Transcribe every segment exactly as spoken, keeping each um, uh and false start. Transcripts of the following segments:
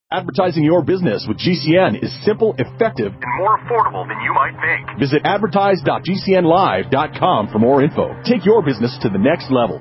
Advertising your business with G C N is simple, effective, and more affordable than you might think. Visit advertise dot g c n live dot com for more info. Take your business to the next level.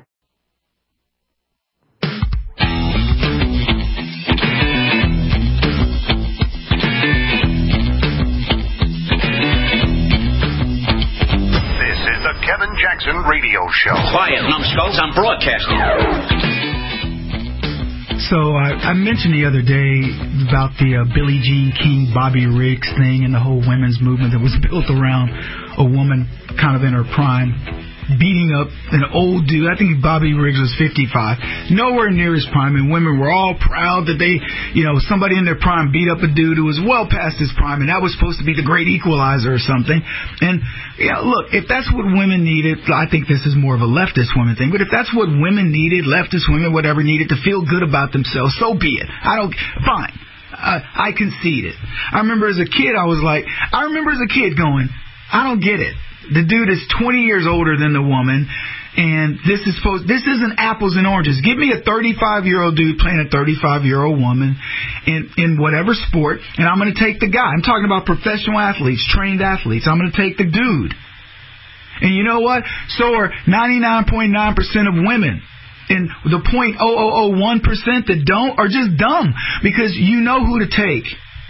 This is the Kevin Jackson Radio Show. Quiet, numbskulls, I'm broadcasting. So I, I mentioned the other day about the uh, Billie Jean King, Bobby Riggs thing and the whole women's movement that was built around a woman kind of in her prime beating up an old dude. I think Bobby Riggs was fifty-five, nowhere near his prime, and women were all proud that they, you know, somebody in their prime beat up a dude who was well past his prime, and that was supposed to be the great equalizer or something. And, you know, look, if that's what women needed, I think this is more of a leftist women thing, but if that's what women needed, leftist women, whatever, needed to feel good about themselves, so be it. I don't, fine. Uh, I concede it. I remember as a kid, I was like, I remember as a kid going, I don't get it. The dude is twenty years older than the woman, and this is supposed. This isn't apples and oranges. Give me a thirty-five-year-old dude playing a thirty-five-year-old woman in in whatever sport, and I'm going to take the guy. I'm talking about professional athletes, trained athletes. I'm going to take the dude. And you know what? So are ninety-nine point nine percent of women. And the zero point zero zero zero one percent that don't are just dumb because you know who to take.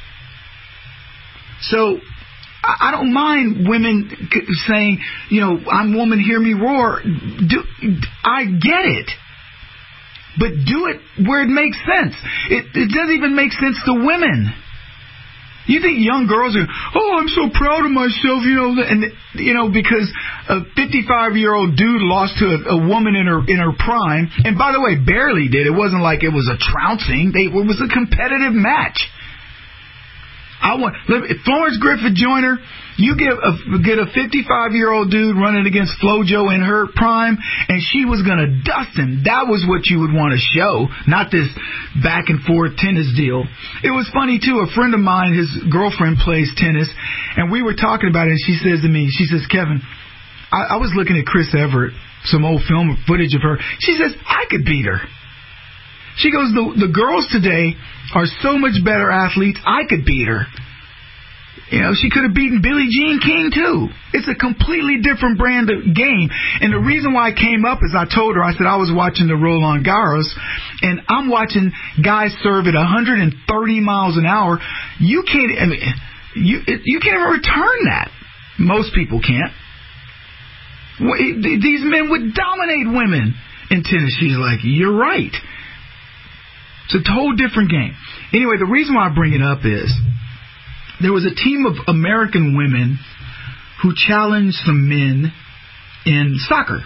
So I don't mind women saying, you know, I'm woman, hear me roar. Do, I get it. But do it where it makes sense. It, it doesn't even make sense to women. You think young girls are, oh, I'm so proud of myself, you know, and, you know, because a fifty-five-year-old dude lost to a, a woman in her in her prime. And by the way, barely did. It wasn't like it was a trouncing. They, it was a competitive match. I want Florence Griffith Joyner. You get a get a fifty-five-year-old dude running against FloJo in her prime, and she was going to dust him. That was what you would want to show, not this back and forth tennis deal. It was funny too. A friend of mine, his girlfriend plays tennis, and we were talking about it. And she says to me, she says, Kevin, I, I was looking at Chris Evert, some old film footage of her. She says, I could beat her. She goes, the, the girls today are so much better athletes, I could beat her. You know, she could have beaten Billie Jean King, too. It's a completely different brand of game. And the reason why I came up is I told her, I said I was watching the Roland Garros, and I'm watching guys serve at one hundred thirty miles an hour. You can't, I mean, you, you can't even return that. Most people can't. These men would dominate women in tennis. She's like, you're right. It's a whole different game. Anyway, the reason why I bring it up is there was a team of American women who challenged some men in soccer.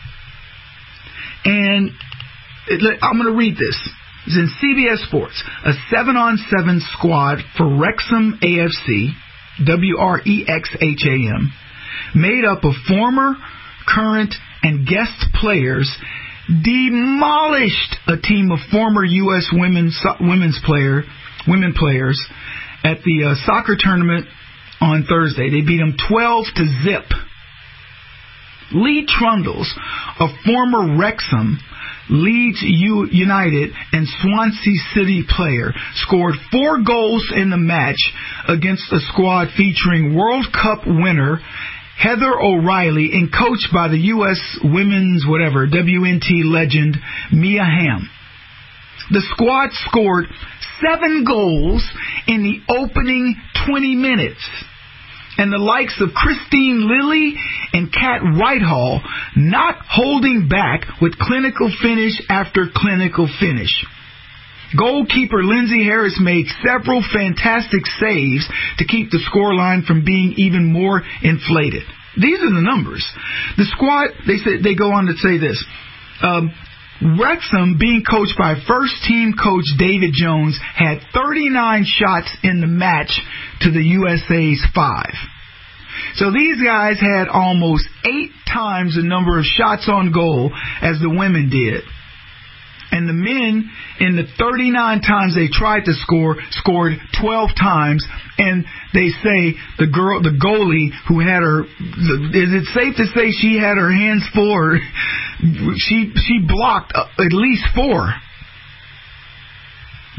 And it, I'm going to read this. It's in C B S Sports. A seven-on-seven squad for Wrexham A F C, W R E X H A M, made up of former, current, and guest players demolished a team of former U S women's women's player women players at the uh, soccer tournament on Thursday. They beat them twelve to zip. Lee Trundles, a former Wrexham, Leeds U- United, and Swansea City player, scored four goals in the match against a squad featuring World Cup winner Heather O'Reilly and coached by the U S women's whatever, W N T legend Mia Hamm. The squad scored seven goals in the opening twenty minutes. And the likes of Christine Lilly and Kat Whitehall not holding back with clinical finish after clinical finish. Goalkeeper Lindsay Harris made several fantastic saves to keep the scoreline from being even more inflated. These are the numbers. The squad, they say, they go on to say this. Um, Wrexham, being coached by first-team coach David Jones, had thirty-nine shots in the match to the U S A's five. So these guys had almost eight times the number of shots on goal as the women did. And the men, in the thirty-nine times they tried to score, scored twelve times. And they say the girl, the goalie who had her, is it safe to say she had her hands full? Or she she blocked at least four.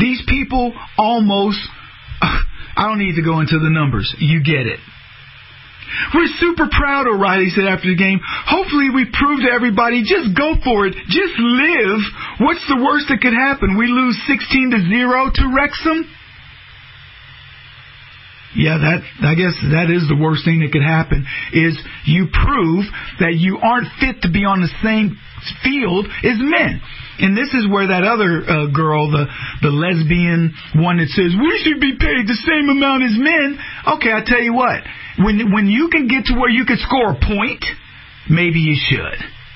These people almost, I don't need to go into the numbers. You get it. We're super proud, O'Reilly said after the game. Hopefully we prove to everybody, just go for it. Just live. What's the worst that could happen? We lose sixteen to zero to Wrexham? Yeah, that I guess that is the worst thing that could happen, is you prove that you aren't fit to be on the same field as men. And this is where that other uh, girl, the the lesbian one that says, we should be paid the same amount as men. Okay, I tell you what, when when you can get to where you can score a point, maybe you should.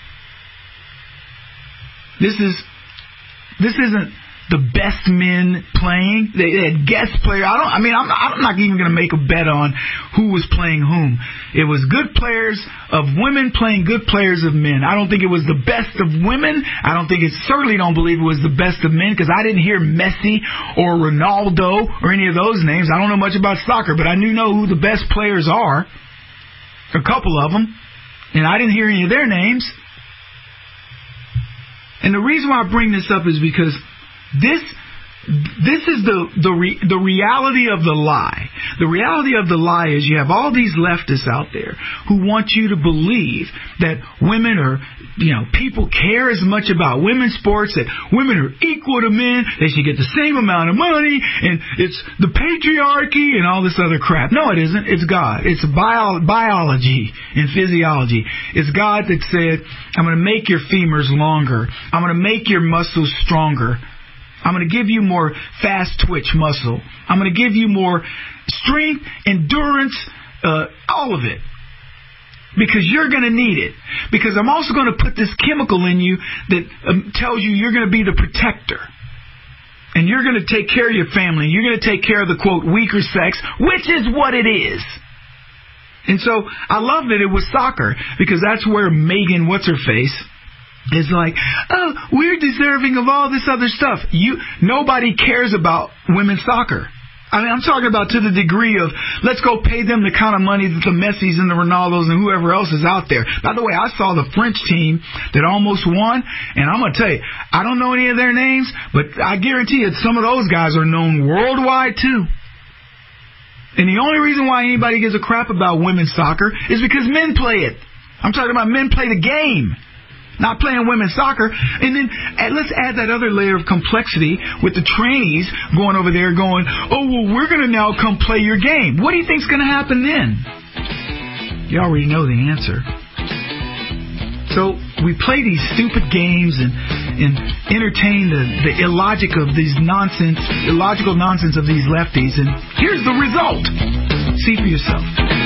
This is this isn't the best men playing. They, they had guest players. I don't. I mean, I'm, I'm not even going to make a bet on who was playing whom. It was good players of women playing good players of men. I don't think it was the best of women. I don't think it. Certainly don't believe it was the best of men, because I didn't hear Messi or Ronaldo or any of those names. I don't know much about soccer, but I do know who the best players are. A couple of them, and I didn't hear any of their names. And the reason why I bring this up is because This this is the the re, the reality of the lie. The reality of the lie is you have all these leftists out there who want you to believe that women are, you know, people care as much about women's sports, that women are equal to men, they should get the same amount of money, and it's the patriarchy and all this other crap. No, it isn't. It's God. It's bio, biology and physiology. It's God that said, I'm going to make your femurs longer. I'm going to make your muscles stronger. I'm going to give you more fast twitch muscle. I'm going to give you more strength, endurance, uh, all of it. Because you're going to need it. Because I'm also going to put this chemical in you that um, tells you you're going to be the protector. And you're going to take care of your family. You're going to take care of the, quote, weaker sex, which is what it is. And so I love that it was soccer, because that's where Megan What's-Her-Face is like, oh, we're deserving of all this other stuff. You, nobody cares about women's soccer. I mean, I'm talking about to the degree of, let's go pay them the kind of money that the Messis and the Ronaldos and whoever else is out there. By the way, I saw the French team that almost won, and I'm going to tell you, I don't know any of their names, but I guarantee you some of those guys are known worldwide too. And the only reason why anybody gives a crap about women's soccer is because men play it. I'm talking about men play the game, not playing women's soccer. And then and let's add that other layer of complexity with the trainees going over there going, oh, well, we're going to now come play your game. What do you think's going to happen then? You already know the answer. So we play these stupid games and, and entertain the, the illogic of these nonsense, illogical nonsense of these lefties. And here's the result. See for yourself.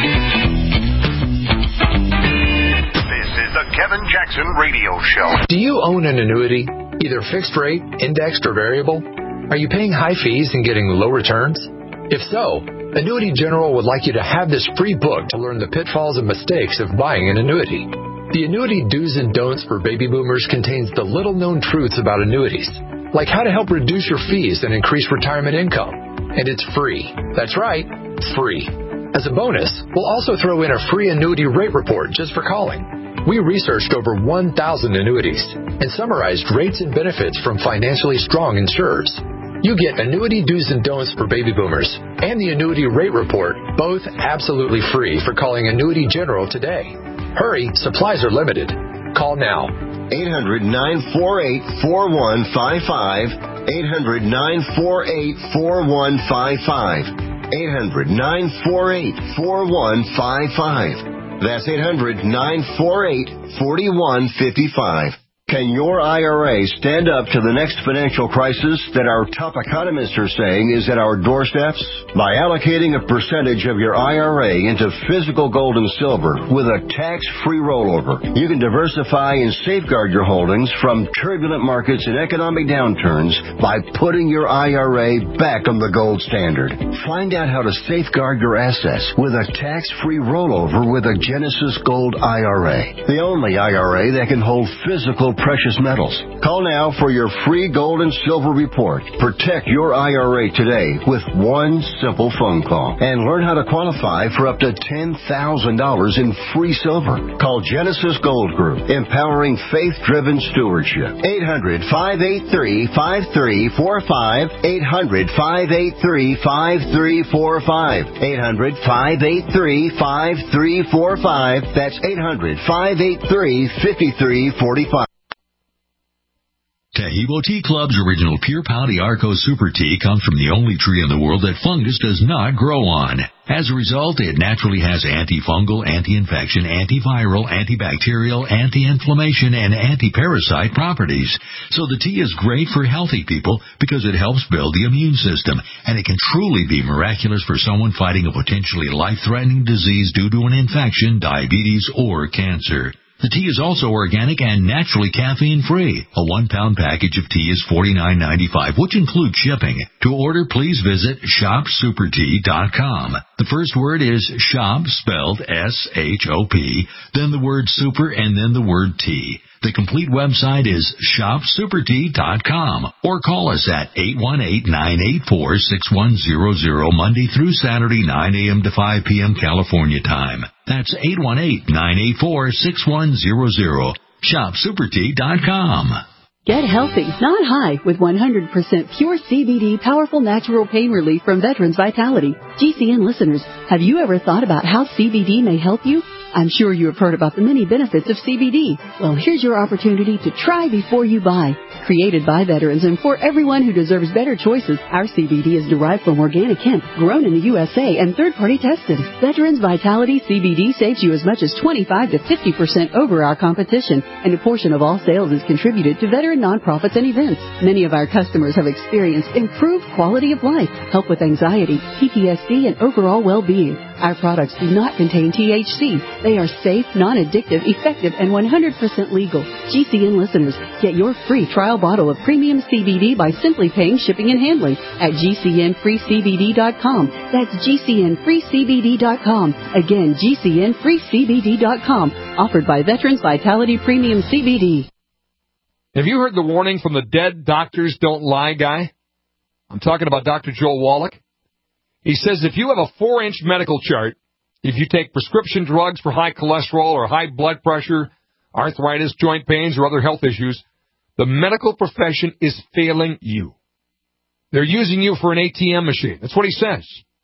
The Kevin Jackson Radio Show. Do you own an annuity, either fixed rate, indexed, or variable? Are you paying high fees and getting low returns? If so, Annuity General would like you to have this free book to learn the pitfalls and mistakes of buying an annuity. The Annuity Do's and Don'ts for Baby Boomers contains the little-known truths about annuities, like how to help reduce your fees and increase retirement income. And it's free. That's right, free. As a bonus, we'll also throw in a free annuity rate report just for calling. We researched over one thousand annuities and summarized rates and benefits from financially strong insurers. You get Annuity Do's and Don'ts for Baby Boomers and the Annuity Rate Report, both absolutely free for calling Annuity General today. Hurry, supplies are limited. Call now. eight hundred, nine four eight, four one five five. eight hundred, nine four eight, four one five five. eight hundred, nine four eight, four one five five. That's eight hundred, nine four eight, four one five five. Can your I R A stand up to the next financial crisis that our top economists are saying is at our doorsteps? By allocating a percentage of your I R A into physical gold and silver with a tax-free rollover, you can diversify and safeguard your holdings from turbulent markets and economic downturns by putting your I R A back on the gold standard. Find out how to safeguard your assets with a tax-free rollover with a Genesis Gold I R A, the only I R A that can hold physical precious metals. Call now for your free gold and silver report. Protect your I R A today with one simple phone call and learn how to qualify for up to ten thousand dollars in free silver. Call Genesis Gold Group, empowering faith-driven stewardship. eight hundred, five eight three, five three four five. eight hundred, five eight three, five three four five. eight hundred, five eight three, five three four five. That's eight hundred, five eight three, five three four five. Taheebo Tea Club's original Pure Pouty Arco Super Tea comes from the only tree in the world that fungus does not grow on. As a result, it naturally has antifungal, anti-infection, antiviral, antibacterial, anti-inflammation, and anti-parasite properties. So the tea is great for healthy people because it helps build the immune system, and it can truly be miraculous for someone fighting a potentially life-threatening disease due to an infection, diabetes, or cancer. The tea is also organic and naturally caffeine-free. A one-pound package of tea is forty-nine ninety-five, which includes shipping. To order, please visit shop super tea dot com. The first word is shop, spelled S H O P, then the word super, and then the word tea. The complete website is shop super tea dot com, or call us at eight one eight, nine eight four, six one zero zero Monday through Saturday, nine a.m. to five p.m. California time. That's eight one eight, nine eight four, six one zero zero. shop super tea dot com. Get healthy, not high, with one hundred percent pure C B D powerful natural pain relief from Veterans Vitality. G C N listeners, have you ever thought about how C B D may help you? I'm sure you have heard about the many benefits of C B D. Well, here's your opportunity to try before you buy. Created by veterans and for everyone who deserves better choices, our C B D is derived from organic hemp, grown in the U S A, and third-party tested. Veterans Vitality C B D saves you as much as twenty-five to fifty percent over our competition, and a portion of all sales is contributed to veteran nonprofits and events. Many of our customers have experienced improved quality of life, help with anxiety, P T S D, and overall well-being. Our products do not contain T H C. They are safe, non-addictive, effective, and one hundred percent legal. G C N listeners, get your free trial bottle of premium C B D by simply paying shipping and handling at G C N free C B D dot com. That's G C N free C B D dot com. Again, G C N free C B D dot com. Offered by Veterans Vitality Premium C B D. Have you heard the warning from the Dead Doctors Don't Lie guy? I'm talking about Doctor Joel Wallach. He says if you have a four-inch medical chart, if you take prescription drugs for high cholesterol or high blood pressure, arthritis, joint pains, or other health issues, the medical profession is failing you. They're using you for an A T M machine. That's what he says.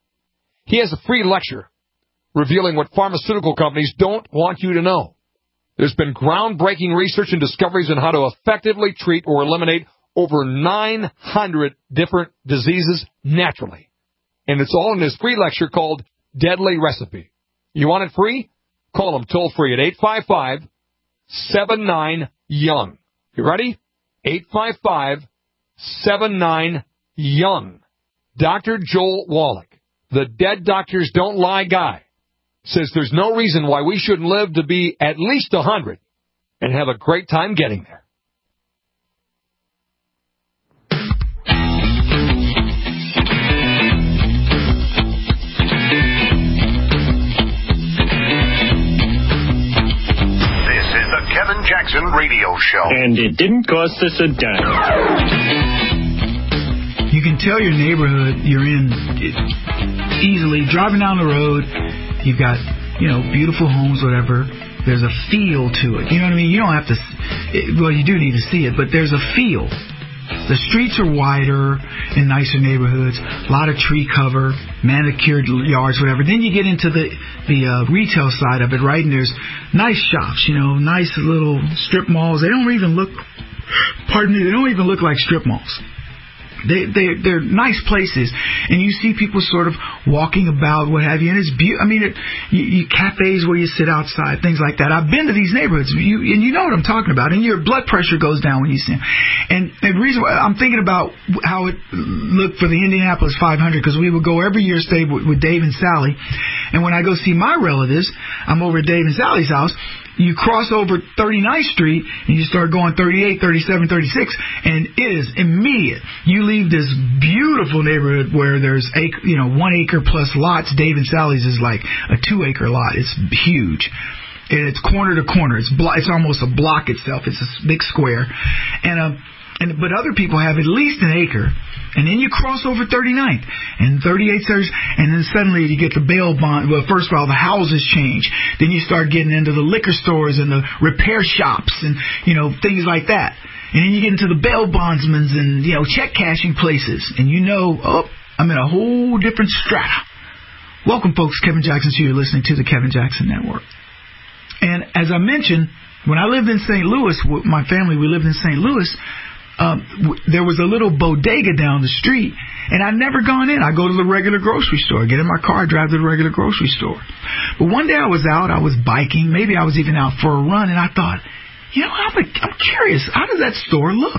He has a free lecture revealing what pharmaceutical companies don't want you to know. There's been groundbreaking research and discoveries on how to effectively treat or eliminate over nine hundred different diseases naturally. And it's all in this free lecture called Deadly Recipe. You want it free? Call them toll free at eight five five, seven nine, young. You ready? eight five five, seven nine, young. Doctor Joel Wallach, the Dead Doctors Don't Lie guy, says there's no reason why we shouldn't live to be at least one hundred and have a great time getting there. Kevin Jackson Radio Show. And it didn't cost us a dime. You can tell your neighborhood you're in easily. Driving down the road, you've got, you know, beautiful homes, whatever. There's a feel to it. You know what I mean? You don't have to, well, you do need to see it, but there's a feel. The streets are wider in nicer neighborhoods, a lot of tree cover, manicured yards, whatever. Then you get into the the uh, retail side of it, right? And there's nice shops, you know, nice little strip malls. They don't even look, pardon me, they don't even look like strip malls. They, they, they're nice places, and you see people sort of walking about, what have you, and it's beautiful. I mean, it, you, you, cafes where you sit outside, things like that. I've been to these neighborhoods, you, and you know what I'm talking about, and your blood pressure goes down when you see them. And, and the reason why I'm thinking about how it looked for the Indianapolis five hundred, because we would go every year, stay with, with Dave and Sally, and when I go see my relatives, I'm over at Dave and Sally's house. You cross over thirty-ninth Street, and you start going thirty-eight, thirty-seven, thirty-six, and it is immediate. You leave this beautiful neighborhood where there's, acre, you know, one acre plus lots. Dave and Sally's is like a two-acre lot. It's huge. and it's corner to corner. It's blo- it's almost a block itself. It's a big square, and um, and but other people have at least an acre, and then you cross over thirty-ninth and thirty-eighth, and then suddenly you get the bail bond. Well, first of all, the houses change. Then you start getting into the liquor stores and the repair shops, and you know things like that. And then you get into the bail bondsmen's and you know check cashing places, and you know, oh, I'm in a whole different strata. Welcome, folks. Kevin Jackson here. You're listening to the Kevin Jackson Network. And as I mentioned, when I lived in Saint Louis, with my family, we lived in Saint Louis, um, w- there was a little bodega down the street, and I'd never gone in. I go to the regular grocery store, get in my car, drive to the regular grocery store. But one day I was out, I was biking, maybe I was even out for a run, and I thought, you know, I'm, a, I'm curious, how does that store look?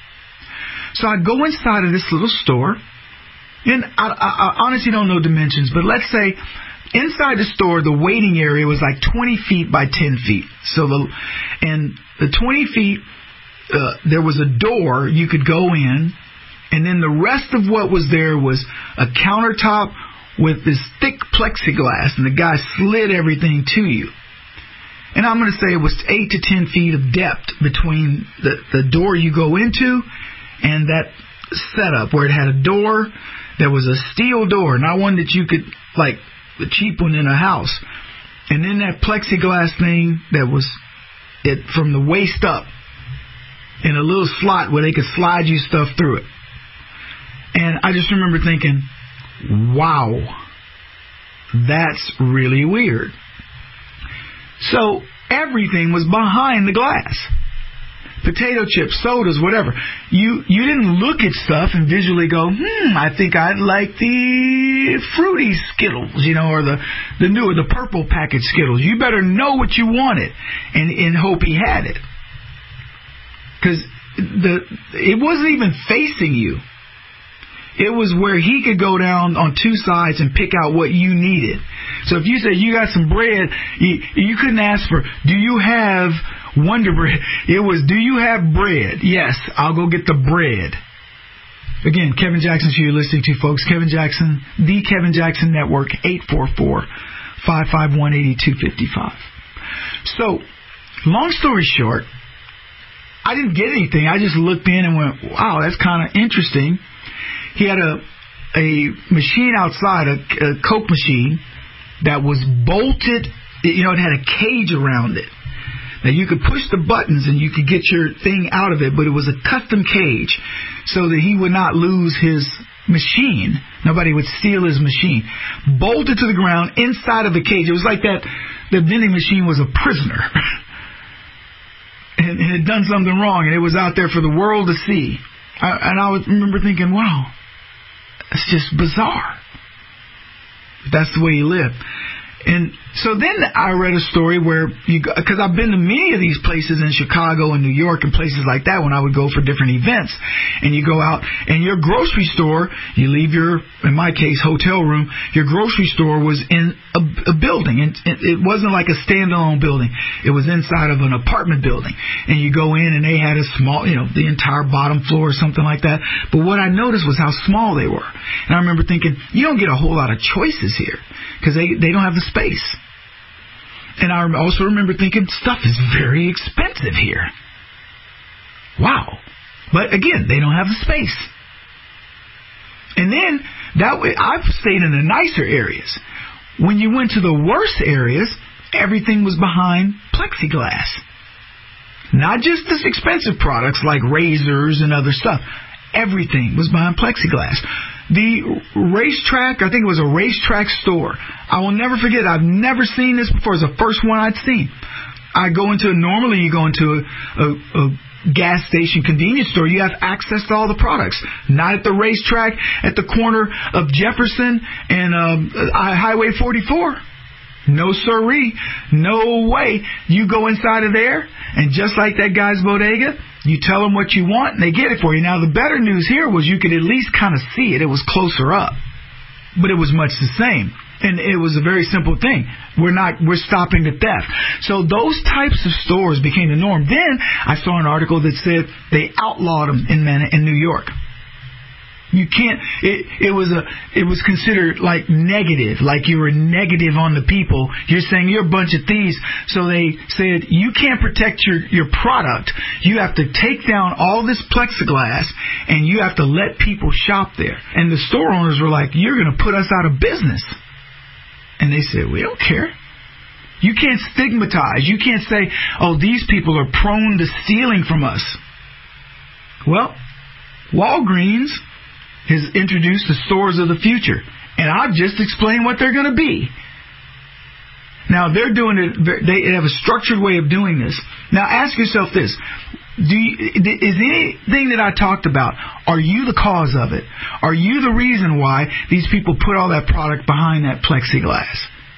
So I'd go inside of this little store, and I, I, I honestly don't know dimensions, but let's say inside the store, the waiting area was like twenty feet by ten feet. So the and the twenty feet, uh, there was a door you could go in, and then the rest of what was there was a countertop with this thick plexiglass, and the guy slid everything to you. And I'm going to say it was eight to ten feet of depth between the, the door you go into and that setup where it had a door. There was a steel door, not one that you could, like, the cheap one in a house. And then that plexiglass thing that was it from the waist up in a little slot where they could slide you stuff through it. And I just remember thinking, wow, that's really weird. So everything was behind the glass. Potato chips, sodas, whatever. You you didn't look at stuff and visually go, hmm, I think I'd like the fruity Skittles, you know, or the the new or the purple package Skittles. You better know what you wanted and, and hope he had it. Because the it wasn't even facing you. It was where he could go down on two sides and pick out what you needed. So if you said you got some bread, you, you couldn't ask for, do you have Wonder Bread? It was, do you have bread? Yes, I'll go get the bread. Again, Kevin Jackson, who you're listening to, folks. Kevin Jackson, the Kevin Jackson Network, eight four four, five five one, eight two five five. So, long story short, I didn't get anything. I just looked in and went, wow, that's kind of interesting. He had a a machine outside, a, a Coke machine, that was bolted. You know, it had a cage around it. Now, you could push the buttons and you could get your thing out of it, but it was a custom cage so that he would not lose his machine. Nobody would steal his machine. Bolted to the ground inside of the cage. It was like that the vending machine was a prisoner. and, and had done something wrong, and it was out there for the world to see. I, and I would remember thinking, wow, it's just bizarre. That's the way you live. And so then I read a story where you, because I've been to many of these places in Chicago and New York and places like that when I would go for different events, and you go out and your grocery store, you leave your, in my case, hotel room, your grocery store was in a, a building, and it wasn't like a standalone building. It was inside of an apartment building, and you go in and they had a small, you know, the entire bottom floor or something like that. But what I noticed was how small they were, and I remember thinking, you don't get a whole lot of choices here because they they don't have the space. And I also remember thinking, stuff is very expensive here. Wow. But again, they don't have the space. And then, that way, I've stayed in the nicer areas. When you went to the worst areas, everything was behind plexiglass. Not just the expensive products like razors and other stuff. Everything was behind plexiglass. The racetrack, I think it was a racetrack store. I will never forget, I've never seen this before. It's the first one I'd seen. I go into, normally you go into a, a, a gas station convenience store, you have access to all the products. Not at the racetrack, at the corner of Jefferson and um, Highway forty-four. No siree. No way. You go inside of there, and just like that guy's bodega, you tell them what you want, and they get it for you. Now, the better news here was you could at least kind of see it. It was closer up. But it was much the same. And it was a very simple thing. We're not, we're stopping the theft. So those types of stores became the norm. Then I saw an article that said they outlawed them in, in New York. You can't. It, it was a. It was considered like negative, like you were negative on the people. You're saying you're a bunch of thieves. So they said you can't protect your your product. You have to take down all this plexiglass, and you have to let people shop there. And the store owners were like, "You're going to put us out of business." And they said, "We don't care." You can't stigmatize. You can't say, "Oh, these people are prone to stealing from us." Well, Walgreens has introduced the stores of the future, and I've just explained what they're going to be. Now, they're doing it, they have a structured way of doing this. Now, ask yourself this. Do you, is anything that I talked about, are you the cause of it? Are you the reason why these people put all that product behind that plexiglass?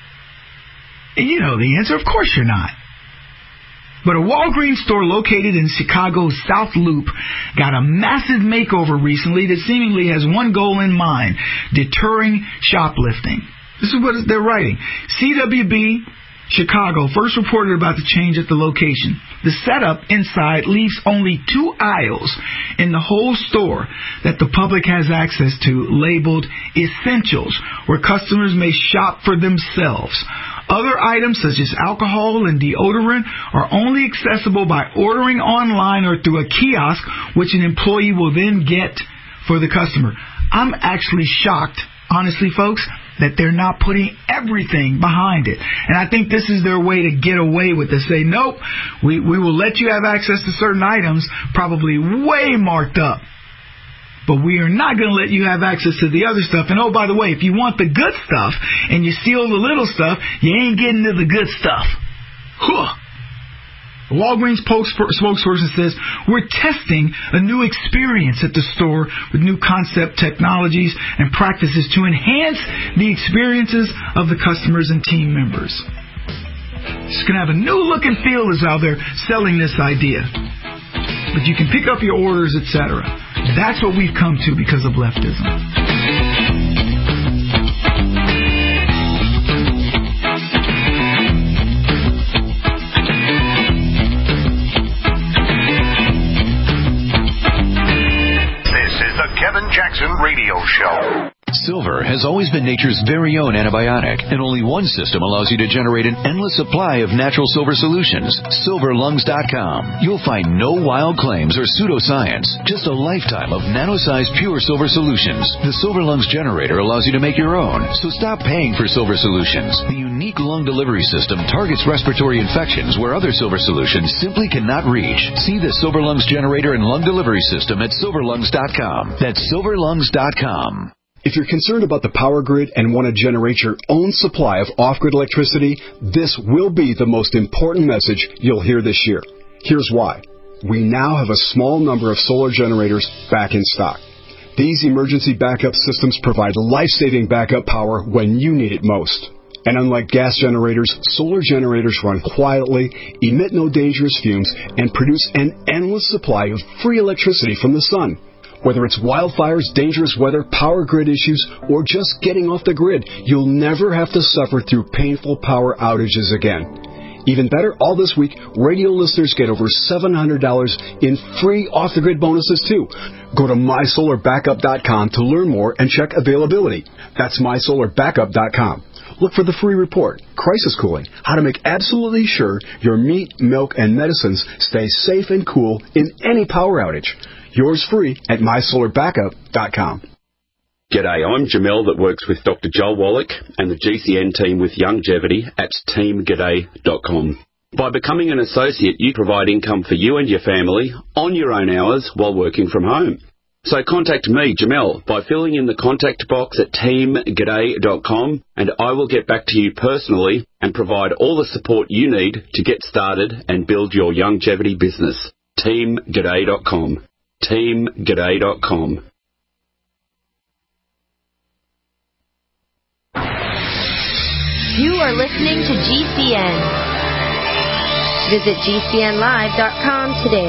And you know the answer. Of course you're not. But a Walgreens store located in Chicago's South Loop got a massive makeover recently that seemingly has one goal in mind: deterring shoplifting. This is what they're writing. C W B Chicago first reported about the change at the location. The setup inside leaves only two aisles in the whole store that the public has access to, labeled Essentials, where customers may shop for themselves. Other items such as alcohol and deodorant are only accessible by ordering online or through a kiosk, which an employee will then get for the customer. I'm actually shocked, honestly, folks, that they're not putting everything behind it. And I think this is their way to get away with this. Say, nope, we, we will let you have access to certain items, probably way marked up. But we are not going to let you have access to the other stuff. And oh, by the way, if you want the good stuff and you steal the little stuff, you ain't getting to the good stuff. Huh. The Walgreens spokesperson says, we're testing a new experience at the store with new concept technologies and practices to enhance the experiences of the customers and team members. It's going to have a new look and feel as how they're selling this idea. But you can pick up your orders, et cetera. That's what we've come to because of leftism. This is the Kevin Jackson Radio Show. Silver has always been nature's very own antibiotic, and only one system allows you to generate an endless supply of natural silver solutions. silver lungs dot com. You'll find no wild claims or pseudoscience, just a lifetime of nano-sized pure silver solutions. The Silver Lungs generator allows you to make your own, so stop paying for silver solutions. The unique lung delivery system targets respiratory infections where other silver solutions simply cannot reach. See the Silver Lungs generator and lung delivery system at silver lungs dot com. That's silver lungs dot com. If you're concerned about the power grid and want to generate your own supply of off-grid electricity, this will be the most important message you'll hear this year. Here's why. We now have a small number of solar generators back in stock. These emergency backup systems provide life-saving backup power when you need it most. And unlike gas generators, solar generators run quietly, emit no dangerous fumes, and produce an endless supply of free electricity from the sun. Whether it's wildfires, dangerous weather, power grid issues, or just getting off the grid, you'll never have to suffer through painful power outages again. Even better, all this week, radio listeners get over seven hundred dollars in free off-the-grid bonuses, too. Go to my solar backup dot com to learn more and check availability. That's my solar backup dot com. Look for the free report, Crisis Cooling, how to make absolutely sure your meat, milk, and medicines stay safe and cool in any power outage. Yours free at my solar backup dot com. G'day, I'm Jamel that works with Doctor Joel Wallach and the G C N team with Longevity at team g'day dot com. By becoming an associate, you provide income for you and your family on your own hours while working from home. So contact me, Jamel, by filling in the contact box at team g'day dot com, and I will get back to you personally and provide all the support you need to get started and build your longevity business. team g'day dot com. team g'day dot com. You are listening to G C N. Visit G C N live dot com today.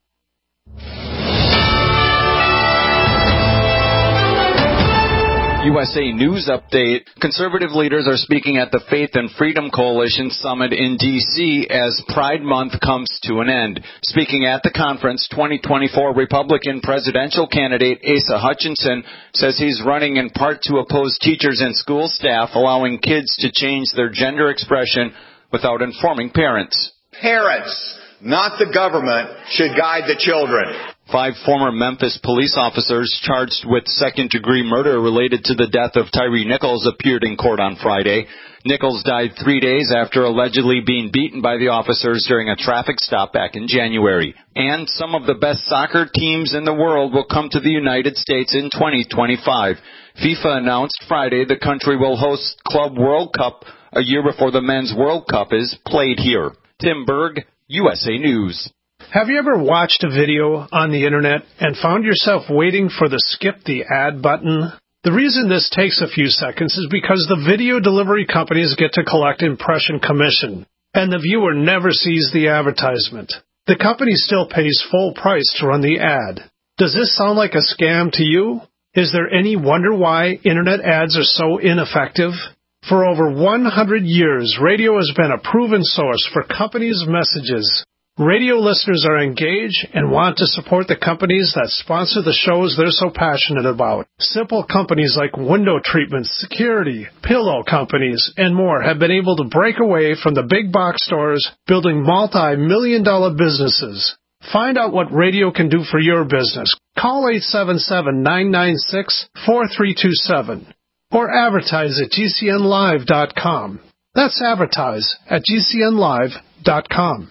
You U S A News update. Conservative leaders are speaking at the Faith and Freedom Coalition Summit in D C as Pride Month comes to an end. Speaking at the conference, twenty twenty-four Republican presidential candidate Asa Hutchinson says he's running in part to oppose teachers and school staff allowing kids to change their gender expression without informing parents. Parents, not the government, should guide the children. Five former Memphis police officers charged with second-degree murder related to the death of Tyree Nichols appeared in court on Friday. Nichols died three days after allegedly being beaten by the officers during a traffic stop back in January. And some of the best soccer teams in the world will come to the United States in twenty twenty-five. FIFA announced Friday the country will host Club World Cup a year before the Men's World Cup is played here. Tim Berg, U S A News. Have you ever watched a video on the internet and found yourself waiting for the skip the ad button? The reason this takes a few seconds is because the video delivery companies get to collect impression commission, and the viewer never sees the advertisement. The company still pays full price to run the ad. Does this sound like a scam to you? Is there any wonder why internet ads are so ineffective? For over one hundred years, radio has been a proven source for companies' messages. Radio listeners are engaged and want to support the companies that sponsor the shows they're so passionate about. Simple companies like window treatments, security, pillow companies, and more have been able to break away from the big box stores, building multi-million dollar businesses. Find out what radio can do for your business. Call eight seven seven, nine nine six, four three two seven or advertise at G C N live dot com. That's advertise at G C N live dot com.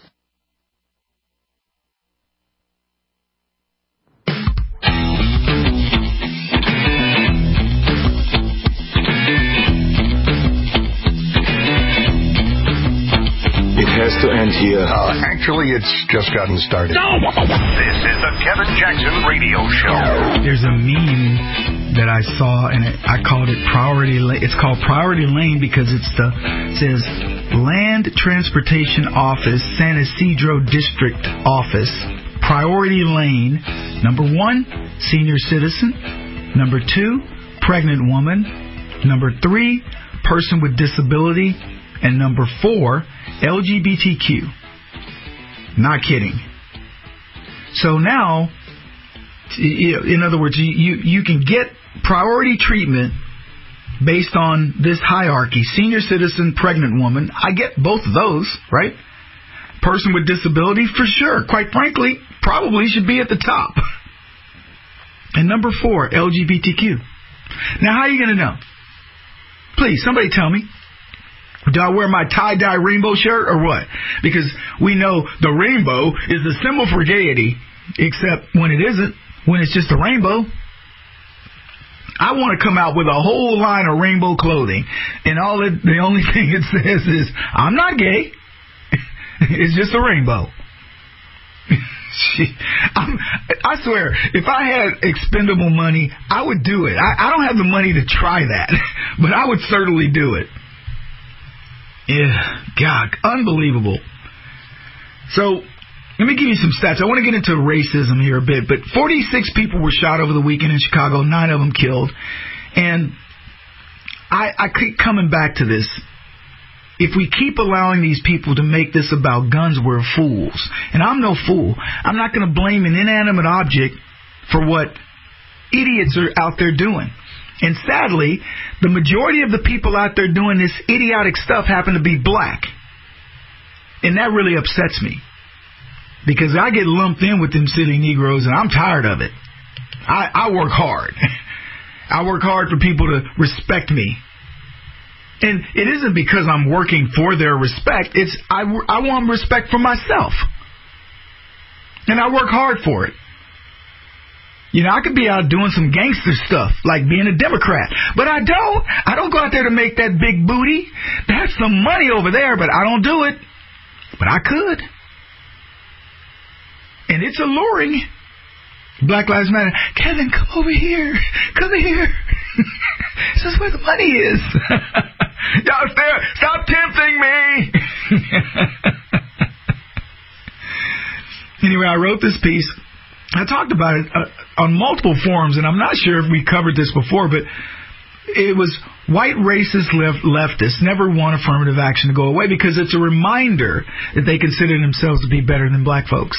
Has to end here. Uh, actually, it's just gotten started. No! This is the Kevin Jackson Radio Show. There's a meme that I saw, and I called it Priority Lane. It's called Priority Lane because it's the it says Land Transportation Office, San Ysidro District Office, Priority Lane. Number one, senior citizen. Number two, pregnant woman. Number three, person with disability. And number four, L G B T Q. Not kidding. So now, in other words, you, you can get priority treatment based on this hierarchy. Senior citizen, pregnant woman. I get both of those, right? Person with disability, for sure. Quite frankly, probably should be at the top. And number four, L G B T Q. Now, how are you going to know? Please, somebody tell me. Do I wear my tie-dye rainbow shirt or what? Because we know the rainbow is the symbol for gaiety, except when it isn't, when it's just a rainbow. I want to come out with a whole line of rainbow clothing, and all it, the only thing it says is, I'm not gay. It's just a rainbow. I'm, I swear, if I had expendable money, I would do it. I, I don't have the money to try that, but I would certainly do it. Yeah, God, unbelievable. So, let me give you some stats. I want to get into racism here a bit, but forty-six people were shot over the weekend in Chicago, nine of them killed. And I, I keep coming back to this. If we keep allowing these people to make this about guns, we're fools. And I'm no fool. I'm not going to blame an inanimate object for what idiots are out there doing. And sadly, the majority of the people out there doing this idiotic stuff happen to be black. And that really upsets me. Because I get lumped in with them silly Negroes, and I'm tired of it. I, I work hard. I work hard for people to respect me. And it isn't because I'm working for their respect. It's I, I want respect for myself. And I work hard for it. You know, I could be out doing some gangster stuff, like being a Democrat. But I don't. I don't go out there to make that big booty. That's some money over there, but I don't do it. But I could. And it's alluring. Black Lives Matter. Kevin, come over here. Come here. This is where the money is. Y'all stop, stop tempting me. Anyway, I wrote this piece. I talked about it uh, on multiple forums, and I'm not sure if we covered this before, but it was white racist left, leftists never want affirmative action to go away because it's a reminder that they consider themselves to be better than black folks.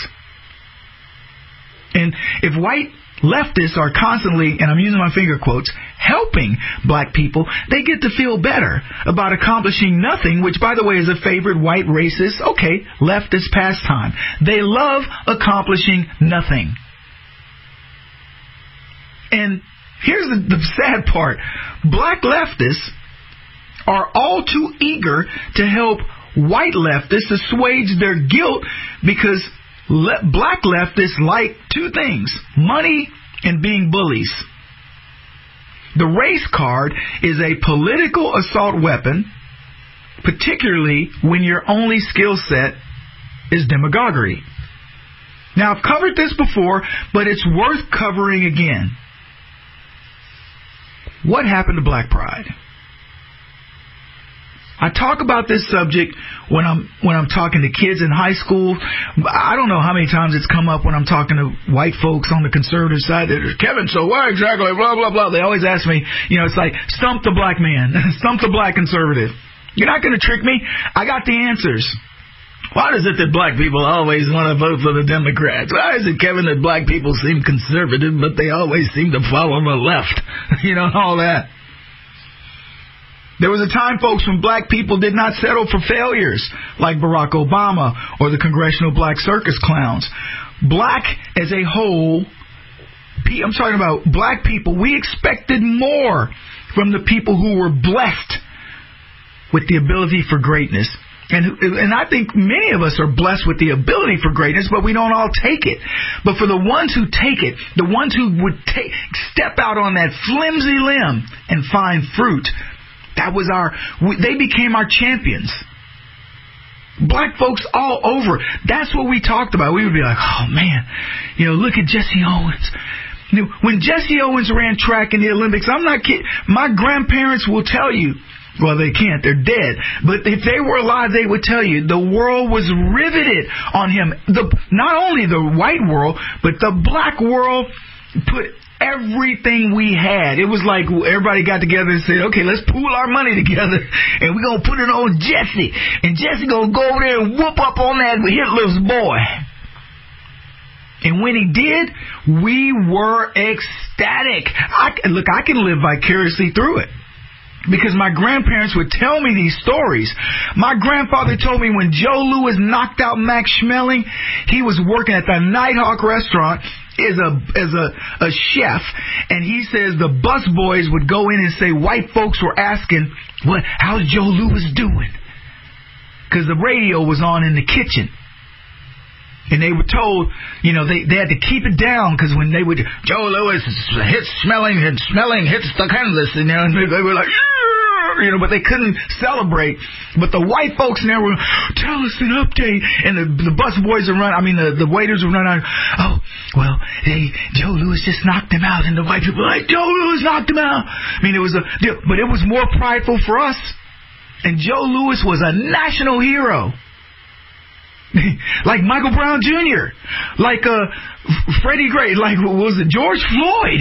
And if white leftists are constantly, and I'm using my finger quotes, helping black people, they get to feel better about accomplishing nothing, which, by the way, is a favorite white racist, okay, leftist pastime. They love accomplishing nothing. And here's the, the sad part. Black leftists are all too eager to help white leftists assuage their guilt because Le- black leftists like two things, money and being bullies. The race card is a political assault weapon, particularly when your only skill set is demagoguery. Now, I've covered this before, but it's worth covering again. What happened to Black Pride? I talk about this subject when I'm when I'm talking to kids in high school. I don't know how many times it's come up when I'm talking to white folks on the conservative side. They're, Kevin, so why exactly, blah, blah, blah. They always ask me, you know, it's like, stump the black man, stump the black conservative. You're not going to trick me. I got the answers. Why is it that black people always want to vote for the Democrats? Why is it, Kevin, that black people seem conservative, but they always seem to follow the left? You know, all that. There was a time, folks, when black people did not settle for failures like Barack Obama or the Congressional Black Circus Clowns. Black as a whole, I'm talking about black people, we expected more from the people who were blessed with the ability for greatness. And and I think many of us are blessed with the ability for greatness, but we don't all take it. But for the ones who take it, the ones who would take, step out on that flimsy limb and find fruit, that was our, they became our champions. Black folks all over. That's what we talked about. We would be like, oh man, you know, look at Jesse Owens. You know, when Jesse Owens ran track in the Olympics, I'm not kidding. My grandparents will tell you, well, they can't, they're dead. But if they were alive, they would tell you the world was riveted on him. The, not only the white world, but the black world put everything we had. It was like everybody got together and said, okay, let's pool our money together and we're going to put it on Jesse. And Jesse going to go over there and whoop up on that Hitler's boy. And when he did, we were ecstatic. I, look, I can live vicariously through it, because my grandparents would tell me these stories. My grandfather told me when Joe Louis knocked out Max Schmeling, he was working at the Nighthawk restaurant as a as a, a chef, and he says the bus boys would go in and say white folks were asking, "What? How's Joe Louis doing?" Because the radio was on in the kitchen. And they were told, you know, they, they had to keep it down because when they would, Joe Louis hits Schmeling and Schmeling hits the canvas, and, you know, and they were like, you know, but they couldn't celebrate. But the white folks now were, tell us an update. And the, the bus boys are running, I mean, the, the waiters were running out, oh, well, hey, Joe Louis just knocked him out. And the white people were like, Joe Louis knocked him out. I mean, it was a, but it was more prideful for us. And Joe Louis was a national hero. Like Michael Brown Junior Like uh, Freddie Gray. Like, what was it, George Floyd?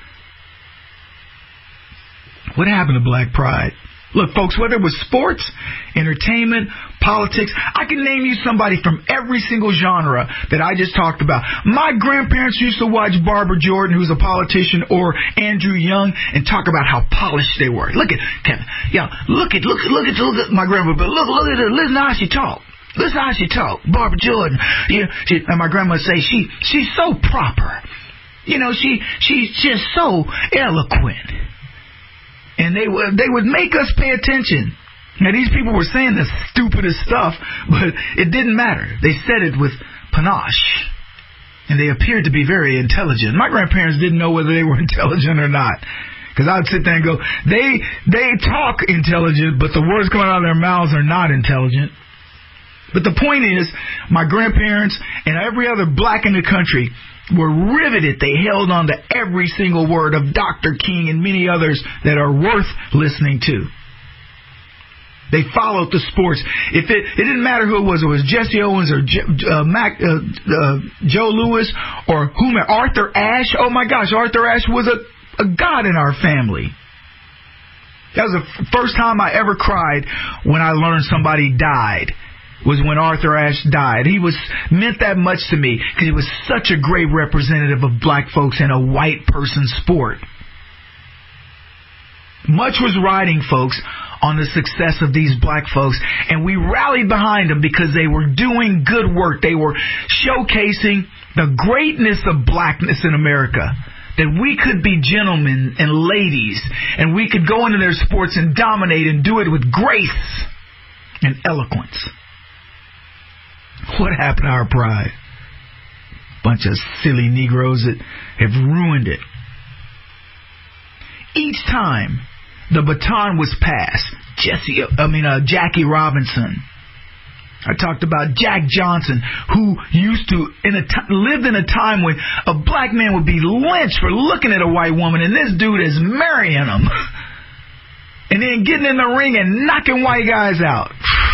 What happened to Black Pride? Look, folks, whether it was sports, entertainment, politics, I can name you somebody from every single genre that I just talked about. My grandparents used to watch Barbara Jordan, who's a politician, or Andrew Young, and talk about how polished they were. Look at Kevin. Yeah, look at look at look at look at my grandma. But look look at her. Listen how she talk. Listen how she talk. Barbara Jordan. Yeah, she, and my grandma say she she's so proper. You know, she she's just so eloquent. And they would they would make us pay attention. Now, these people were saying the stupidest stuff, but it didn't matter. They said it with panache. And they appeared to be very intelligent. My grandparents didn't know whether they were intelligent or not. Because I would sit there and go, they they talk intelligent, but the words coming out of their mouths are not intelligent. But the point is, my grandparents and every other black in the country were riveted. They held on to every single word of Doctor King and many others that are worth listening to. They followed the sports. If it, it didn't matter who it was. It was Jesse Owens or uh, Mac, uh, uh, Joe Louis or whomever. Arthur Ashe. Oh, my gosh. Arthur Ashe was a, a god in our family. That was the f- first time I ever cried when I learned somebody died. Was when Arthur Ashe died. He was meant that much to me because he was such a great representative of black folks in a white person's sport. Much was riding, folks, on the success of these black folks, and we rallied behind them because they were doing good work. They were showcasing the greatness of blackness in America, that we could be gentlemen and ladies, and we could go into their sports and dominate and do it with grace and eloquence. What happened to our pride? Bunch of silly Negroes that have ruined it. Each time the baton was passed, Jesse, I mean uh, Jackie Robinson. I talked about Jack Johnson, who used to in a t- lived in a time when a black man would be lynched for looking at a white woman, and this dude is marrying him, and then getting in the ring and knocking white guys out.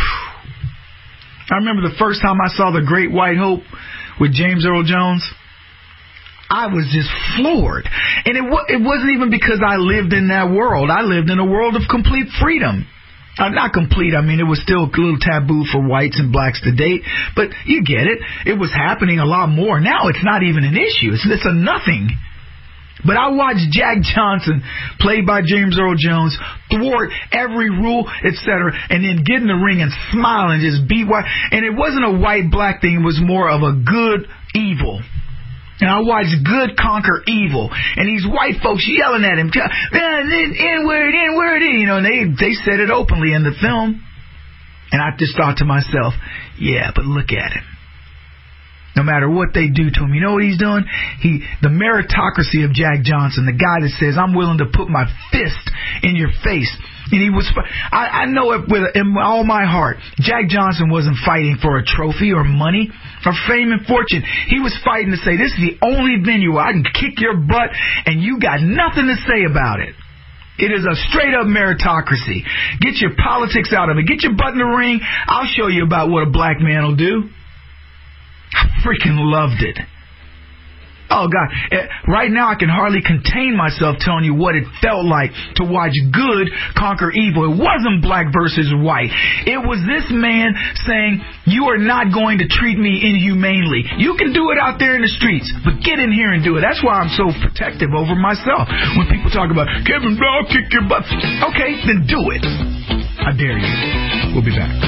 I remember the first time I saw The Great White Hope with James Earl Jones. I was just floored. And it, w- it wasn't even because I lived in that world. I lived in a world of complete freedom. Uh, not complete, I mean, it was still a little taboo for whites and blacks to date. But you get it. It was happening a lot more. Now it's not even an issue. It's, it's a nothing. But I watched Jack Johnson, played by James Earl Jones, thwart every rule, et cetera, and then get in the ring and smile and just beat white. And it wasn't a white-black thing. It was more of a good-evil. And I watched good conquer evil. And these white folks yelling at him, N-word, N-word, you know, and they, they said it openly in the film. And I just thought to myself, yeah, but look at him. No matter what they do to him, you know what he's doing? He, the meritocracy of Jack Johnson, the guy that says, I'm willing to put my fist in your face. And he was, I, I know it with in all my heart. Jack Johnson wasn't fighting for a trophy or money or fame and fortune. He was fighting to say, this is the only venue where I can kick your butt and you got nothing to say about it. It is a straight-up meritocracy. Get your politics out of it. Get your butt in the ring. I'll show you about what a black man will do. I freaking loved it. Oh, God. Right now I can hardly contain myself telling you what it felt like to watch good conquer evil. It wasn't black versus white. It was this man saying, you are not going to treat me inhumanely. You can do it out there in the streets, but get in here and do it. That's why I'm so protective over myself. When people talk about, Kevin, I'll kick your butt. Okay, then do it. I dare you. We'll be back.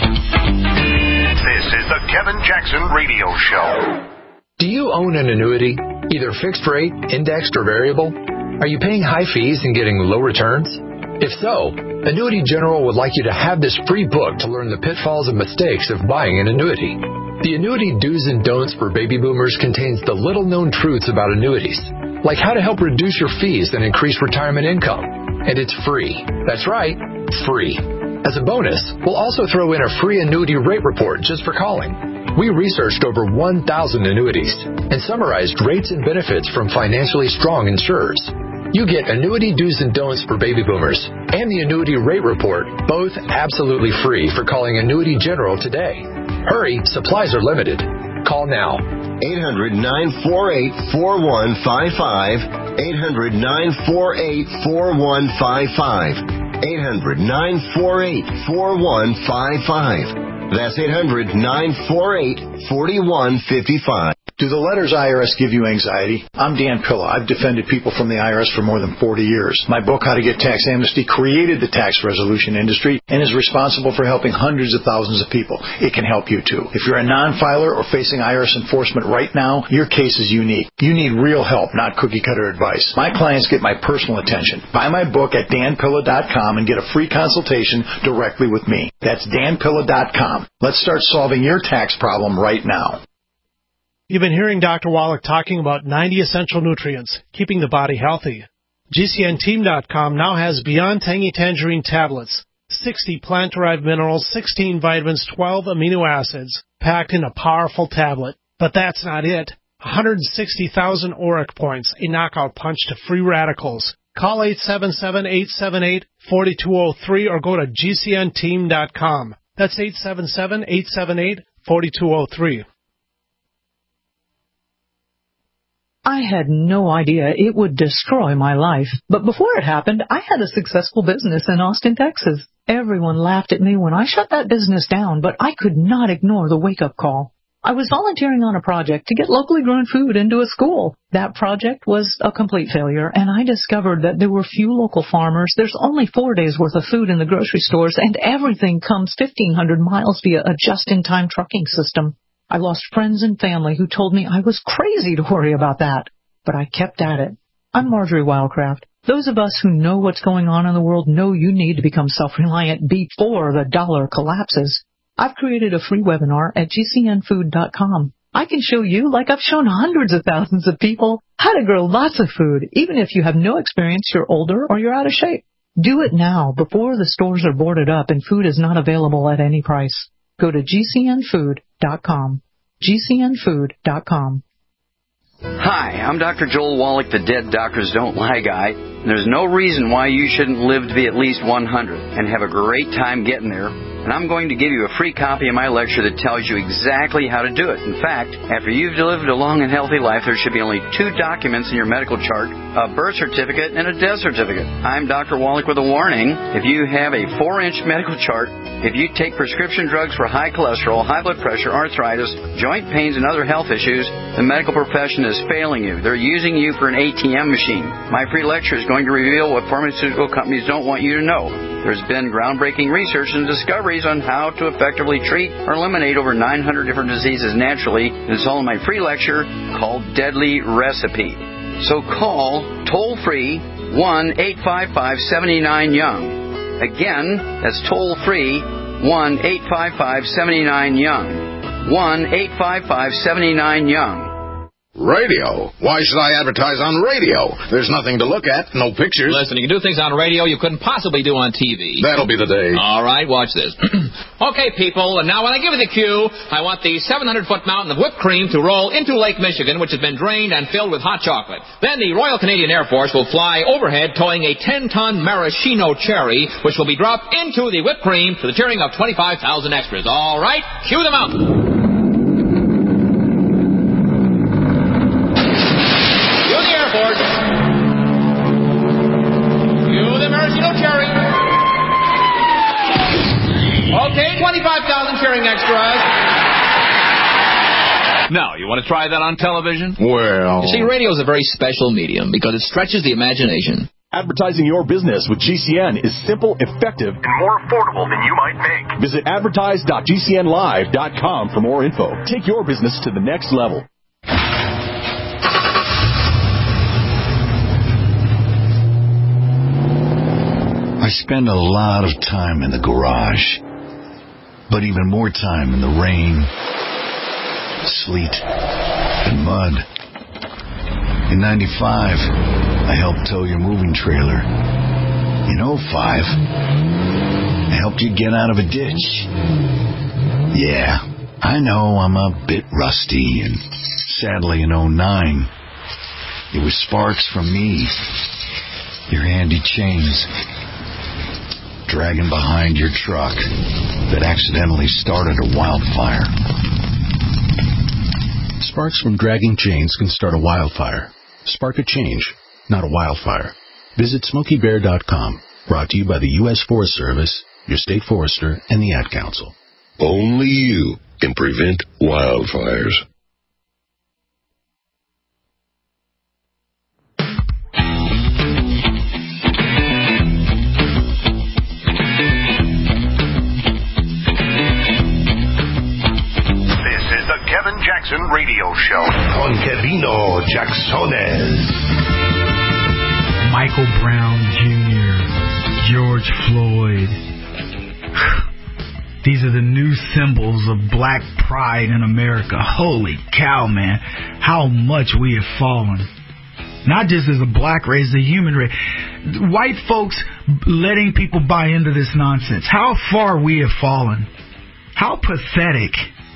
This is the Kevin Jackson Radio Show. Do you own an annuity, either fixed rate, indexed, or variable? Are you paying high fees and getting low returns? If so, Annuity General would like you to have this free book to learn the pitfalls and mistakes of buying an annuity. The Annuity Do's and Don'ts for Baby Boomers contains the little-known truths about annuities, like how to help reduce your fees and increase retirement income. And it's free. That's right, free. As a bonus, we'll also throw in a free annuity rate report just for calling. We researched over one thousand annuities and summarized rates and benefits from financially strong insurers. You get Annuity Do's and Don'ts for Baby Boomers and the Annuity Rate Report, both absolutely free for calling Annuity General today. Hurry, supplies are limited. Call now. eight hundred, nine four eight, four one five five. eight hundred, nine four eight, four one five five. eight hundred, nine four eight, four one five five. That's eight hundred, nine four eight, four one five five. Do the letters I R S give you anxiety? I'm Dan Pilla. I've defended people from the I R S for more than forty years. My book, How to Get Tax Amnesty, created the tax resolution industry and is responsible for helping hundreds of thousands of people. It can help you, too. If you're a non-filer or facing I R S enforcement right now, your case is unique. You need real help, not cookie-cutter advice. My clients get my personal attention. Buy my book at dan pilla dot com and get a free consultation directly with me. That's dan pilla dot com. Let's start solving your tax problem right now. You've been hearing Doctor Wallach talking about ninety essential nutrients, keeping the body healthy. G C N team dot com now has Beyond Tangy Tangerine tablets, sixty plant-derived minerals, sixteen vitamins, twelve amino acids, packed in a powerful tablet. But that's not it. one hundred sixty thousand auric points, a knockout punch to free radicals. Call eight seven seven, eight seven eight, four two zero three or go to G C N team dot com. That's eight seven seven, eight seven eight, four two zero three. I had no idea it would destroy my life. But before it happened, I had a successful business in Austin, Texas. Everyone laughed at me when I shut that business down, but I could not ignore the wake-up call. I was volunteering on a project to get locally grown food into a school. That project was a complete failure, and I discovered that there were few local farmers. There's only four days' worth of food in the grocery stores, and everything comes fifteen hundred miles via a just-in-time trucking system. I lost friends and family who told me I was crazy to worry about that, but I kept at it. I'm Marjorie Wildcraft. Those of us who know what's going on in the world know you need to become self-reliant before the dollar collapses. I've created a free webinar at G C N food dot com. I can show you, like I've shown hundreds of thousands of people, how to grow lots of food, even if you have no experience, you're older, or you're out of shape. Do it now, before the stores are boarded up and food is not available at any price. Go to G C N food dot com. G C N food dot com. Hi, I'm Doctor Joel Wallach, the Dead Doctors Don't Lie guy. There's no reason why you shouldn't live to be at least one hundred and have a great time getting there. And I'm going to give you a free copy of my lecture that tells you exactly how to do it. In fact, after you've lived a long and healthy life, there should be only two documents in your medical chart, a birth certificate and a death certificate. I'm Doctor Wallach with a warning. If you have a four-inch medical chart, if you take prescription drugs for high cholesterol, high blood pressure, arthritis, joint pains, and other health issues, the medical profession is failing you. They're using you for an A T M machine. My free lecture is going to reveal what pharmaceutical companies don't want you to know. There's been groundbreaking research and discoveries on how to effectively treat or eliminate over nine hundred different diseases naturally. It's all in my free lecture called Deadly Recipe. So call toll-free one eight five five, seven nine, young. Again, that's toll-free one eight five five, seven nine, young. one eight five five, seven nine, young. Radio? Why should I advertise on radio? There's nothing to look at, no pictures. Listen, you can do things on radio you couldn't possibly do on T V. That'll be the day. All right, watch this. Okay, people, and now when I give you the cue, I want the seven hundred foot mountain of whipped cream to roll into Lake Michigan, which has been drained and filled with hot chocolate. Then the Royal Canadian Air Force will fly overhead towing a ten ton maraschino cherry, which will be dropped into the whipped cream to the cheering of twenty-five thousand extras. All right, cue the mountain. Okay, twenty-five thousand cheering extras. Now, you want to try that on television? Well... You see, radio is a very special medium because it stretches the imagination. Advertising your business with G C N is simple, effective, and more affordable than you might think. Visit advertise dot G C N live dot com for more info. Take your business to the next level. I spend a lot of time in the garage, but even more time in the rain, sleet, and mud. In ninety-five, I helped tow your moving trailer. In oh five, I helped you get out of a ditch. Yeah, I know I'm a bit rusty, and sadly in oh nine, it was sparks from me, your handy chains, dragging behind your truck that accidentally started a wildfire. Sparks from dragging chains can start a wildfire. Spark a change, not a wildfire. Visit Smokey Bear dot com. Brought to you by the U S Forest Service, your state forester, and the Ad Council. Only you can prevent wildfires. Kevin Jackson Radio Show. Con Kevino Jacksones. Michael Brown Junior, George Floyd. These are the new symbols of black pride in America. Holy cow, man. How much we have fallen. Not just as a black race, as a human race. White folks letting people buy into this nonsense. How far we have fallen. How pathetic.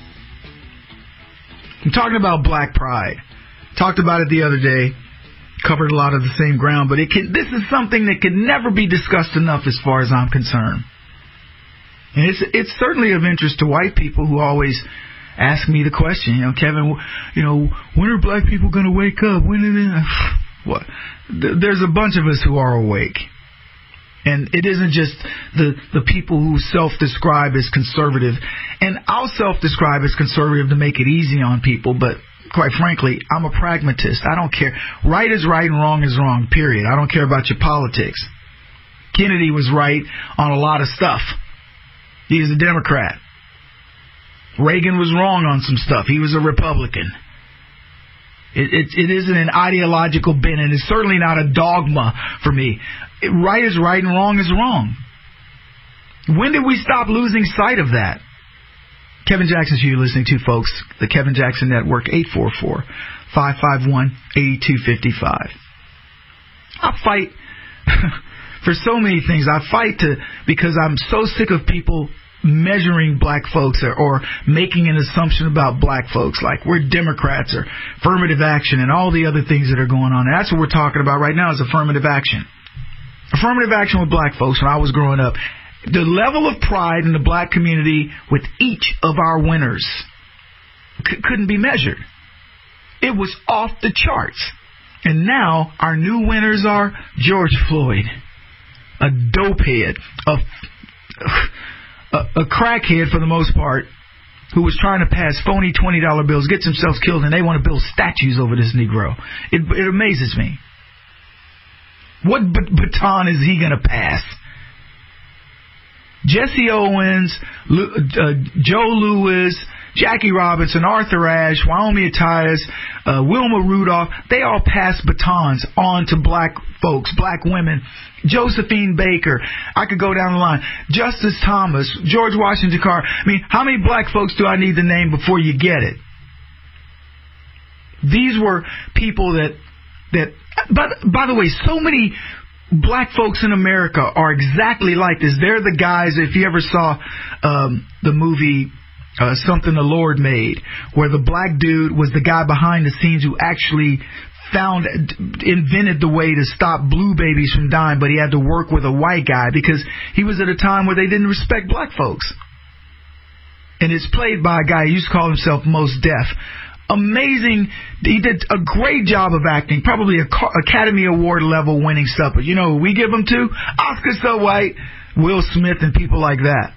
I'm talking about black pride. Talked about it the other day. Covered a lot of the same ground. But it can, this is something that can never be discussed enough as far as I'm concerned. And it's, it's certainly of interest to white people who always ask me the question, you know, Kevin, you know, when are black people going to wake up? When are they? What? There's a bunch of us who are awake. And it isn't just the, the people who self-describe as conservative. And I'll self-describe as conservative to make it easy on people, but quite frankly, I'm a pragmatist. I don't care. Right is right and wrong is wrong, period. I don't care about your politics. Kennedy was right on a lot of stuff. He was a Democrat. Reagan was wrong on some stuff. He was a Republican. It, it, it isn't an ideological bent, and it's certainly not a dogma for me. It, right is right and wrong is wrong. When did we stop losing sight of that? Kevin Jackson's who you're listening to, folks. The Kevin Jackson Network, eight four four, five five one, eight two five five. I fight for so many things. I fight to because I'm so sick of people measuring black folks or, or making an assumption about black folks like we're Democrats or affirmative action and all the other things that are going on. And that's what we're talking about right now is affirmative action. Affirmative action with black folks when I was growing up. The level of pride in the black community with each of our winners c- couldn't be measured. It was off the charts. And now our new winners are George Floyd, a dopehead, a, a, a crackhead for the most part, who was trying to pass phony twenty dollar bills, gets himself killed, and they want to build statues over this Negro. It, it amazes me. What b- baton is he going to pass? Jesse Owens, uh, Joe Louis, Jackie Robinson, Arthur Ashe, Wyoming Attias, uh, Wilma Rudolph, they all passed batons on to black folks, black women. Josephine Baker, I could go down the line. Justice Thomas, George Washington Carver. I mean, how many black folks do I need to name before you get it? These were people that, that, by, by the way, so many black folks in America are exactly like this. They're the guys, if you ever saw um, the movie uh, Something the Lord Made, where the black dude was the guy behind the scenes who actually found, invented the way to stop blue babies from dying, but he had to work with a white guy because he was at a time where they didn't respect black folks. And it's played by a guy who used to call himself Mos Def. Amazing. He did a great job of acting, probably a Academy Award level winning stuff. But you know who we give him to? Oscar So White, Will Smith, and people like that.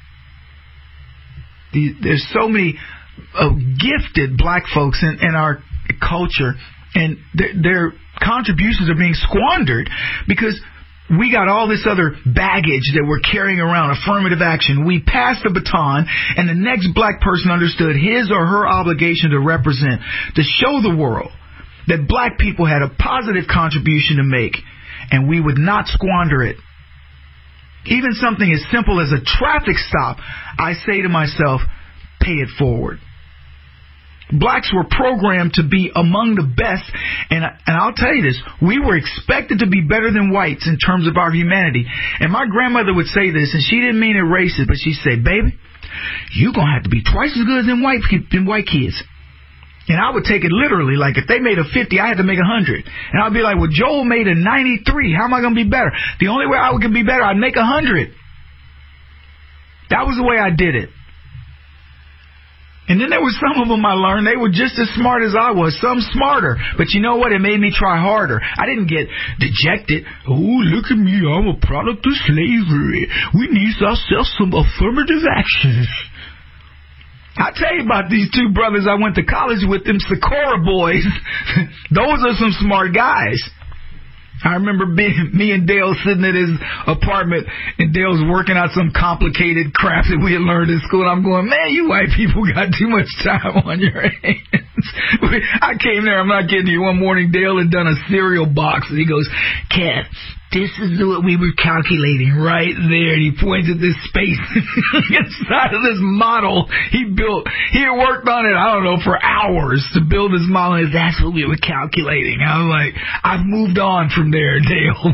There's so many uh, gifted black folks in, in our culture, and their, their contributions are being squandered because we got all this other baggage that we're carrying around, affirmative action. We passed the baton, and the next black person understood his or her obligation to represent, to show the world that black people had a positive contribution to make, and we would not squander it. Even something as simple as a traffic stop, I say to myself, pay it forward. Blacks were programmed to be among the best, and and I'll tell you this, we were expected to be better than whites in terms of our humanity. And my grandmother would say this, and she didn't mean it racist, but she'd say, baby, you're going to have to be twice as good than white, than white kids. And I would take it literally, like if they made a fifty, I had to make a one hundred. And I'd be like, well, Joel made a ninety-three, how am I going to be better? The only way I could be better, I'd make a one hundred. That was the way I did it. And then there were some of them I learned, they were just as smart as I was, some smarter. But you know what? It made me try harder. I didn't get dejected. Oh, look at me, I'm a product of slavery. We need ourselves some affirmative action. I'll tell you about these two brothers I went to college with, them Socorro boys. Those are some smart guys. I remember being, me and Dale sitting at his apartment, and Dale's working out some complicated crap that we had learned in school. And I'm going, man, you white people got too much time on your hands. I came there, I'm not kidding you, one morning Dale had done a cereal box, and he goes, Cat, this is what we were calculating right there. And he points at this space inside of this model he built. He had worked on it, I don't know, for hours to build this model. And that's what we were calculating. I was like, I've moved on from there, Dale.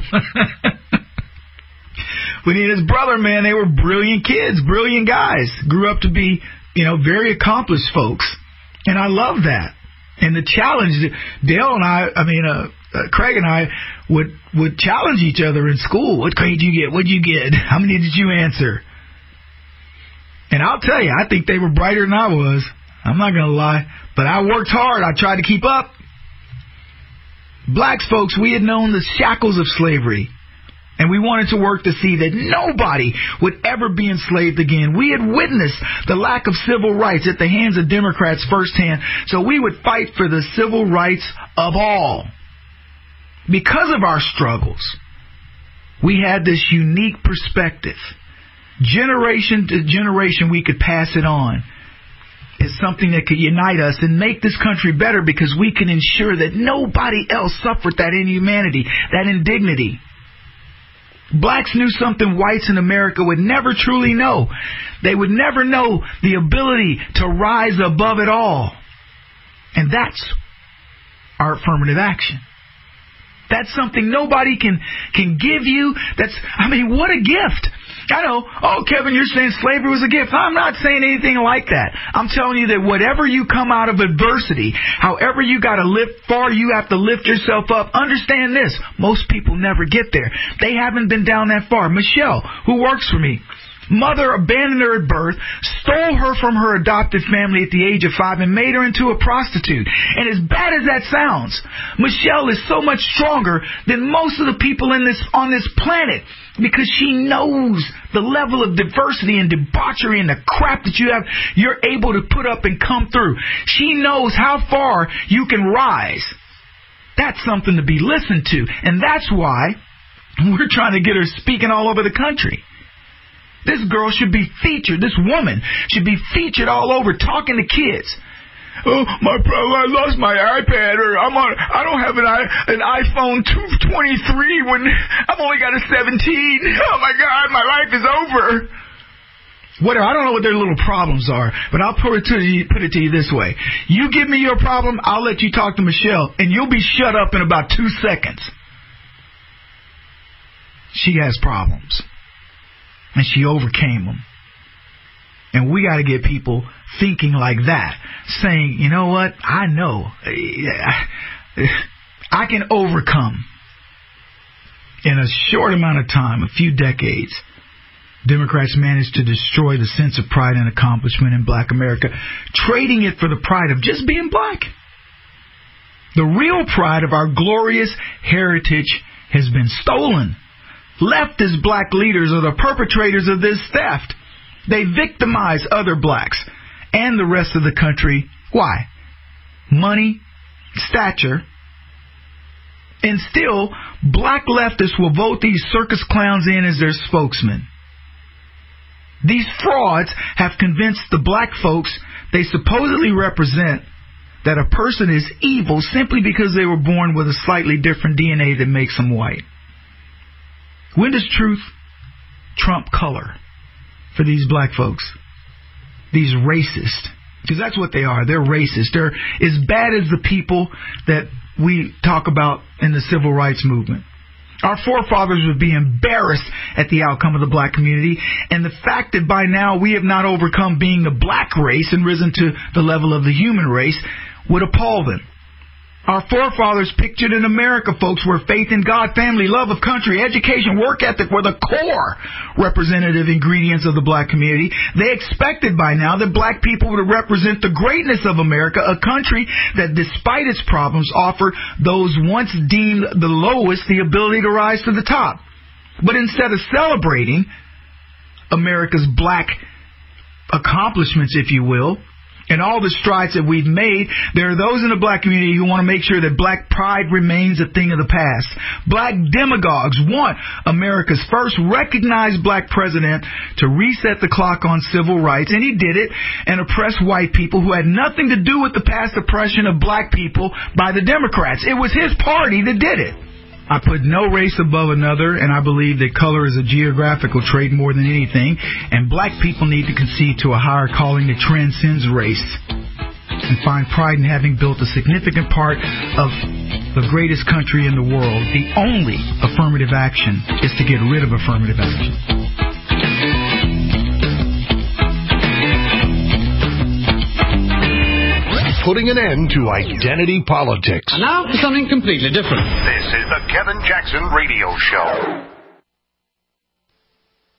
But he and his brother, man, they were brilliant kids, brilliant guys. Grew up to be, you know, very accomplished folks. And I love that. And the challenge, Dale and I, I mean, uh, uh, Craig and I would would challenge each other in school. What grade did you get? What did you get? How many did you answer? And I'll tell you, I think they were brighter than I was. I'm not going to lie, but I worked hard. I tried to keep up. Blacks, folks, we had known the shackles of slavery, and we wanted to work to see that nobody would ever be enslaved again. We had witnessed the lack of civil rights at the hands of Democrats firsthand, so we would fight for the civil rights of all. Because of our struggles, we had this unique perspective. Generation to generation, we could pass it on. Is something that could unite us and make this country better, because we can ensure that nobody else suffered that inhumanity, that indignity. Blacks knew something whites in America would never truly know. They would never know the ability to rise above it all. And that's our affirmative action. That's something nobody can can give you. That's, I mean, what a gift. I know, oh, Kevin, you're saying slavery was a gift. I'm not saying anything like that. I'm telling you that whatever you come out of adversity, however you got to lift far, you have to lift yourself up. Understand this. Most people never get there. They haven't been down that far. Michelle, who works for me, mother abandoned her at birth, stole her from her adopted family at the age of five, and made her into a prostitute. And as bad as that sounds, Michelle is so much stronger than most of the people in this on this planet, because she knows the level of diversity and debauchery and the crap that you have, you're able to put up and come through. She knows how far you can rise. That's something to be listened to. And that's why we're trying to get her speaking all over the country. This girl should be featured. This woman should be featured all over, talking to kids. Oh, my problem, I lost my iPad, or I'm on, I don't have an, an iPhone two twenty-three when I've only got a seventeen. Oh, my God, my life is over. Whatever, I don't know what their little problems are, but I'll put it to you, put it to you this way. You give me your problem, I'll let you talk to Michelle, and you'll be shut up in about two seconds. She has problems, and she overcame them. And we got to get people thinking like that, saying, you know what, I know, I can overcome. In a short amount of time, a few decades, Democrats managed to destroy the sense of pride and accomplishment in black America, trading it for the pride of just being black. The real pride of our glorious heritage has been stolen. Leftist black leaders are the perpetrators of this theft. They victimize other blacks and the rest of the country. Why? Money, stature, and still, black leftists will vote these circus clowns in as their spokesman. These frauds have convinced the black folks they supposedly represent that a person is evil simply because they were born with a slightly different D N A that makes them white. When does truth trump color for these black folks? These racists. Because that's what they are. They're racist. They're as bad as the people that we talk about in the civil rights movement. Our forefathers would be embarrassed at the outcome of the black community, and the fact that by now we have not overcome being the black race and risen to the level of the human race would appall them. Our forefathers pictured an America, folks, where faith in God, family, love of country, education, work ethic were the core representative ingredients of the black community. They expected by now that black people would represent the greatness of America, a country that, despite its problems, offered those once deemed the lowest the ability to rise to the top. But instead of celebrating America's black accomplishments, if you will, and all the strides that we've made, there are those in the black community who want to make sure that black pride remains a thing of the past. Black demagogues want America's first recognized black president to reset the clock on civil rights, and he did it, and oppress white people who had nothing to do with the past oppression of black people by the Democrats. It was his party that did it. I put no race above another, and I believe that color is a geographical trait more than anything, and black people need to concede to a higher calling that transcends race and find pride in having built a significant part of the greatest country in the world. The only affirmative action is to get rid of affirmative action. Putting an end to identity politics. And now for something completely different. This is the Kevin Jackson Radio Show.